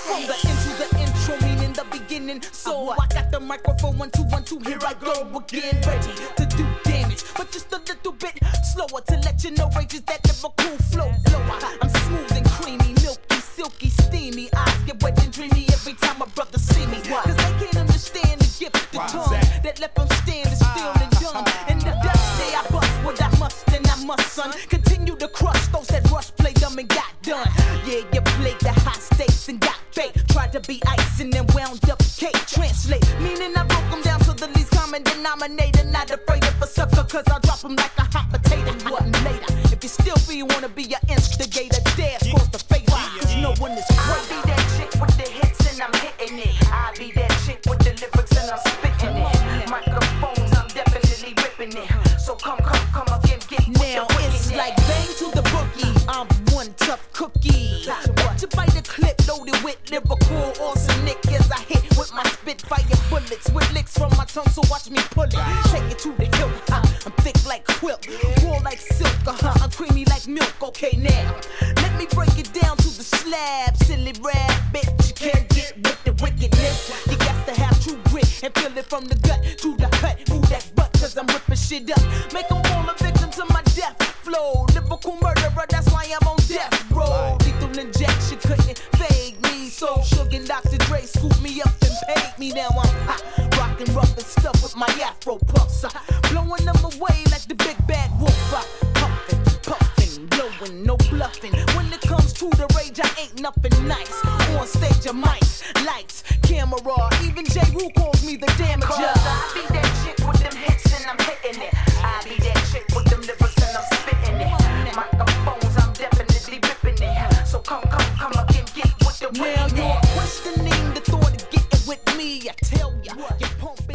From the end to the intro, meaning the beginning. So I got the microphone 1 2 1 2. Here I go again, ready to do damage, but just a little bit slower to let you know rages that Liverpool flow. I'm smooth and creamy, milky, silky, steamy. Eyes get wet and dreamy every time my brother see me. Cause they can't understand the gift, the tongue that left them standing still and dumb. And the dust day I bust what I must and I must, son. Continue to crush those that rush, play dumb and got done. Yeah, you played the high stakes and got bait. Tried to be ice and then wound up cake. Translate, meaning I broke them down to the least common denominator. Not afraid of a sucker, cause I'll drop them like a hot potato. What later? If you still feel you wanna be an instigator, dare cross the fate, cause no one is great. I be that chick with the hits and I'm hitting it. I be that chick with the lyrics and I'm spitting it. Microphones, I'm definitely ripping it. So come again, get now it's like bang to the boogie. I'm one tough cookie. Bet you bite the clip loaded with lyrical arsenic as I hit with my spitfire bullets with licks from my tongue. So watch me pull it, take it to the hilt. I'm thick like quilt, raw like silk. I'm creamy like milk. Okay now, let me break it down to the slab. Silly rabbit, you can't get with the wickedness. You got to have true grit and feel it from the gut to the cut. Move that butt, cause I'm ripping shit up. Make them fall a victim to my death flow. Lyrical murderer, that's why I'm on death row. Lethal injection couldn't fade me. So Sugar and Dr. Dre scooped me up and paid me. Now I'm hot, rockin' rough and stuff with my afro puffs. Blowing them away like the big bad wolf. Puffin', puffin', blowin', no bluffing. When it comes to the rage, I ain't nothing nice. On stage, of mics, lights, camera. Even J. Rue calls me the damager. Cause I be that chick with them hits and I'm hitting it. I be that chick with them lyrics and I'm spitting it. Microphones, I'm definitely ripping it. So come again, get with the now you're questioning the thought of getting with me. I tell ya, you punk